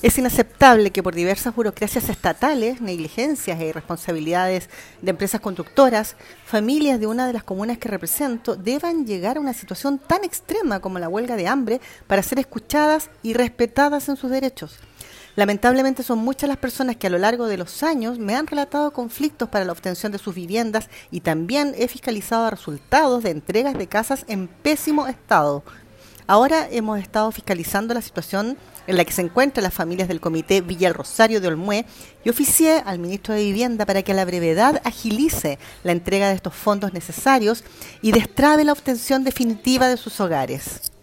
Es inaceptable que por diversas burocracias estatales, negligencias e irresponsabilidades de empresas constructoras, familias de una de las comunas que represento deban llegar a una situación tan extrema como la huelga de hambre para ser escuchadas y respetadas en sus derechos. Lamentablemente son muchas las personas que a lo largo de los años me han relatado conflictos para la obtención de sus viviendas y también he fiscalizado resultados de entregas de casas en pésimo estado. Ahora hemos estado fiscalizando la situación en la que se encuentran las familias del Comité Villa El Rosario de Olmué y oficié al ministro de Vivienda para que a la brevedad agilice la entrega de estos fondos necesarios y destrabe la obtención definitiva de sus hogares.